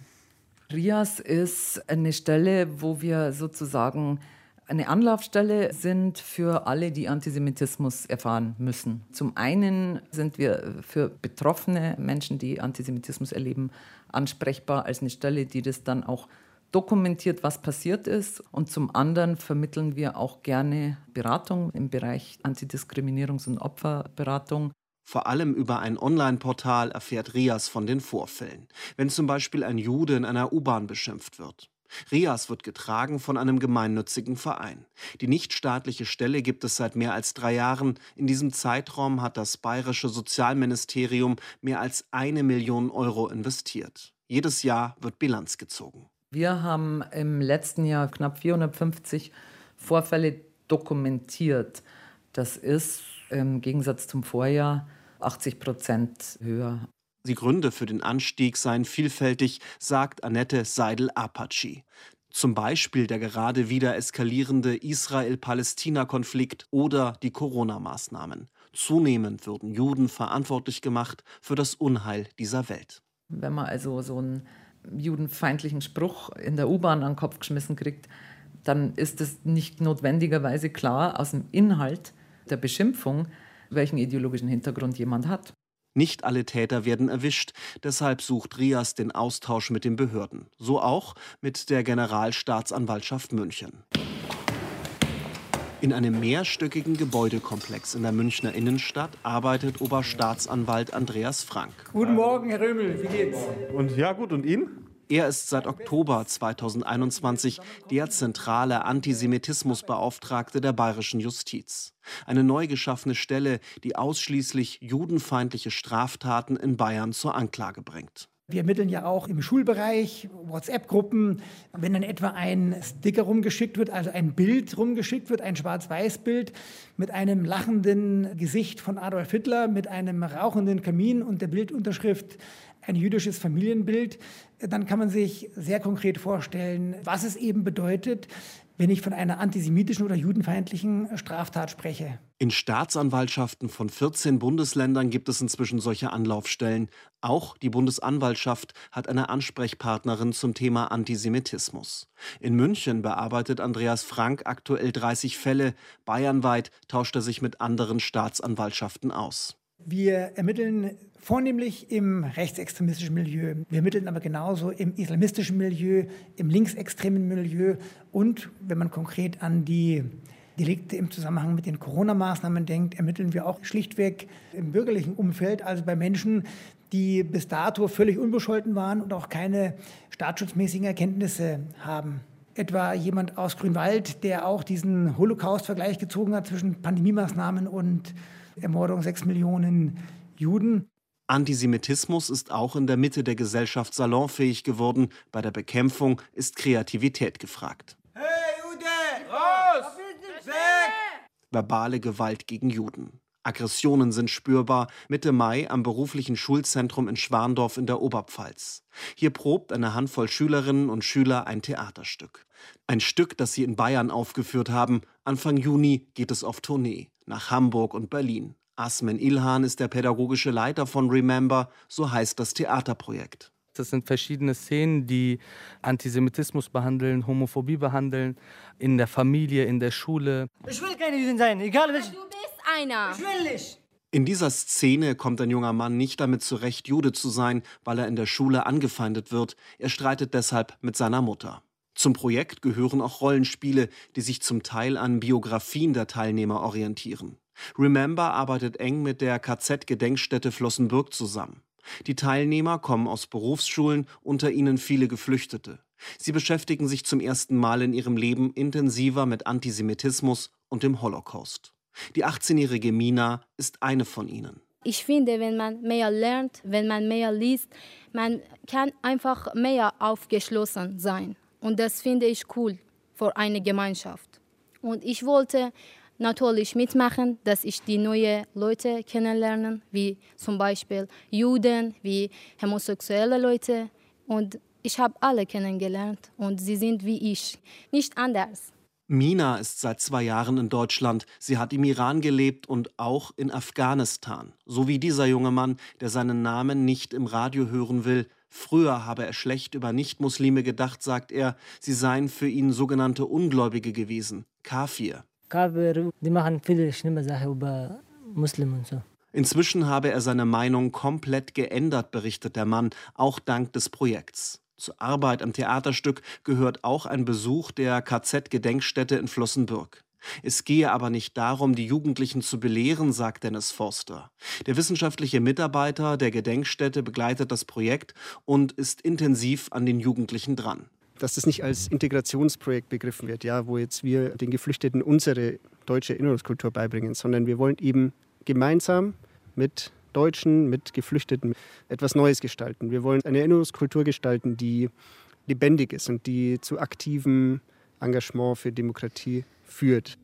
Speaker 1: RIAS ist eine Stelle, wo wir sozusagen eine Anlaufstelle sind für alle, die Antisemitismus erfahren müssen. Zum einen sind wir für betroffene Menschen, die Antisemitismus erleben, ansprechbar als eine Stelle, die das dann auch dokumentiert, was passiert ist. Und zum anderen vermitteln wir auch gerne Beratung im Bereich Antidiskriminierungs- und Opferberatung.
Speaker 4: Vor allem über ein Online-Portal erfährt RIAS von den Vorfällen. Wenn zum Beispiel ein Jude in einer U-Bahn beschimpft wird. RIAS wird getragen von einem gemeinnützigen Verein. Die nichtstaatliche Stelle gibt es seit mehr als drei Jahren. In diesem Zeitraum hat das Bayerische Sozialministerium mehr als eine Million Euro investiert. Jedes Jahr wird Bilanz gezogen.
Speaker 1: Wir haben im letzten Jahr knapp vierhundertfünfzig Vorfälle dokumentiert. Das ist im Gegensatz zum Vorjahr achtzig Prozent höher.
Speaker 4: Die Gründe für den Anstieg seien vielfältig, sagt Annette Seidel-Apache. Zum Beispiel der gerade wieder eskalierende Israel-Palästina-Konflikt oder die Corona-Maßnahmen. Zunehmend würden Juden verantwortlich gemacht für das Unheil dieser Welt.
Speaker 1: Wenn man also so einen judenfeindlichen Spruch in der U-Bahn an den Kopf geschmissen kriegt, dann ist es nicht notwendigerweise klar aus dem Inhalt der Beschimpfung, welchen ideologischen Hintergrund jemand hat.
Speaker 4: Nicht alle Täter werden erwischt, deshalb sucht RIAS den Austausch mit den Behörden. So auch mit der Generalstaatsanwaltschaft München. In einem mehrstöckigen Gebäudekomplex in der Münchner Innenstadt arbeitet Oberstaatsanwalt Andreas Frank.
Speaker 6: Guten Morgen, Herr Römel, wie geht's?
Speaker 4: Und ja, gut, und Ihnen? Er ist seit Oktober zweitausendeinundzwanzig der zentrale Antisemitismusbeauftragte der bayerischen Justiz. Eine neu geschaffene Stelle, die ausschließlich judenfeindliche Straftaten in Bayern zur Anklage bringt.
Speaker 6: Wir ermitteln ja auch im Schulbereich, WhatsApp-Gruppen, wenn dann etwa ein Sticker rumgeschickt wird, also ein Bild rumgeschickt wird, ein Schwarz-Weiß-Bild mit einem lachenden Gesicht von Adolf Hitler, mit einem rauchenden Kamin und der Bildunterschrift ein jüdisches Familienbild, dann kann man sich sehr konkret vorstellen, was es eben bedeutet, wenn ich von einer antisemitischen oder judenfeindlichen Straftat spreche.
Speaker 4: In Staatsanwaltschaften von vierzehn Bundesländern gibt es inzwischen solche Anlaufstellen. Auch die Bundesanwaltschaft hat eine Ansprechpartnerin zum Thema Antisemitismus. In München bearbeitet Andreas Frank aktuell dreißig Fälle. Bayernweit tauscht er sich mit anderen Staatsanwaltschaften aus.
Speaker 6: Wir ermitteln vornehmlich im rechtsextremistischen Milieu. Wir ermitteln aber genauso im islamistischen Milieu, im linksextremen Milieu und, wenn man konkret an die Delikte im Zusammenhang mit den Corona-Maßnahmen denkt, ermitteln wir auch schlichtweg im bürgerlichen Umfeld, also bei Menschen, die bis dato völlig unbescholten waren und auch keine staatsschutzmäßigen Erkenntnisse haben. Etwa jemand aus Grünwald, der auch diesen Holocaust-Vergleich gezogen hat zwischen Pandemiemaßnahmen und Ermordung sechs Millionen Juden.
Speaker 4: Antisemitismus ist auch in der Mitte der Gesellschaft salonfähig geworden. Bei der Bekämpfung ist Kreativität gefragt.
Speaker 3: Hey Jude, raus! Weg!
Speaker 4: Verbale Gewalt gegen Juden. Aggressionen sind spürbar. Mitte Mai am beruflichen Schulzentrum in Schwandorf in der Oberpfalz. Hier probt eine Handvoll Schülerinnen und Schüler ein Theaterstück. Ein Stück, das sie in Bayern aufgeführt haben. Anfang Juni geht es auf Tournee nach Hamburg und Berlin. Asmen Ilhan ist der pädagogische Leiter von Remember, so heißt das Theaterprojekt.
Speaker 5: Das sind verschiedene Szenen, die Antisemitismus behandeln, Homophobie behandeln, in der Familie, in der Schule.
Speaker 3: Ich will keine Jüdin sein, egal welche.
Speaker 9: Du bist einer.
Speaker 3: Ich will nicht.
Speaker 4: In dieser Szene kommt ein junger Mann nicht damit zurecht, Jude zu sein, weil er in der Schule angefeindet wird. Er streitet deshalb mit seiner Mutter. Zum Projekt gehören auch Rollenspiele, die sich zum Teil an Biografien der Teilnehmer orientieren. Remember arbeitet eng mit der K Z-Gedenkstätte Flossenbürg zusammen. Die Teilnehmer kommen aus Berufsschulen, unter ihnen viele Geflüchtete. Sie beschäftigen sich zum ersten Mal in ihrem Leben intensiver mit Antisemitismus und dem Holocaust. Die achtzehnjährige Mina ist eine von ihnen.
Speaker 9: Ich finde, wenn man mehr lernt, wenn man mehr liest, man kann einfach mehr aufgeschlossen sein. Und das finde ich cool für eine Gemeinschaft. Und ich wollte natürlich mitmachen, dass ich die neuen Leute kennenlerne, wie zum Beispiel Juden, wie homosexuelle Leute. Und ich habe alle kennengelernt und sie sind wie ich, nicht anders.
Speaker 4: Mina ist seit zwei Jahren in Deutschland. Sie hat im Iran gelebt und auch in Afghanistan. So wie dieser junge Mann, der seinen Namen nicht im Radio hören will. Früher habe er schlecht über Nichtmuslime gedacht, sagt er. Sie seien für ihn sogenannte Ungläubige gewesen, Kafir.
Speaker 3: Kafir, die machen viele schlimme Sachen über Muslime und so.
Speaker 4: Inzwischen habe er seine Meinung komplett geändert, berichtet der Mann, auch dank des Projekts. Zur Arbeit am Theaterstück gehört auch ein Besuch der K Z-Gedenkstätte in Flossenbürg. Es gehe aber nicht darum, die Jugendlichen zu belehren, sagt Dennis Forster. Der wissenschaftliche Mitarbeiter der Gedenkstätte begleitet das Projekt und ist intensiv an den Jugendlichen dran.
Speaker 24: Dass das nicht als Integrationsprojekt begriffen wird, ja, wo jetzt wir den Geflüchteten unsere deutsche Erinnerungskultur beibringen, sondern wir wollen eben gemeinsam mit Deutschen, mit Geflüchteten etwas Neues gestalten. Wir wollen eine Erinnerungskultur gestalten, die lebendig ist und die zu aktivem Engagement für Demokratie führt.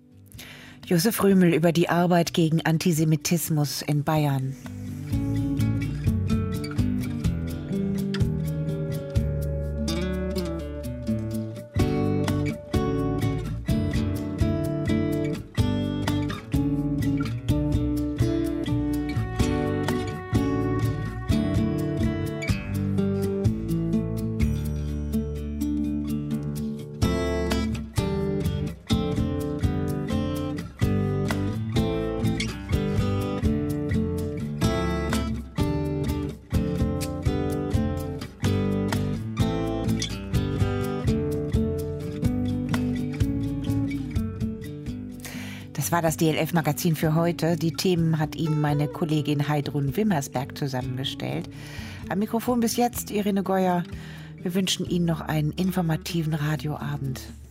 Speaker 2: Josef Römel über die Arbeit gegen Antisemitismus in Bayern. Das war das D L F-Magazin für heute. Die Themen hat Ihnen meine Kollegin Heidrun Wimmersberg zusammengestellt. Am Mikrofon bis jetzt Irene Geuer. Wir wünschen Ihnen noch einen informativen Radioabend.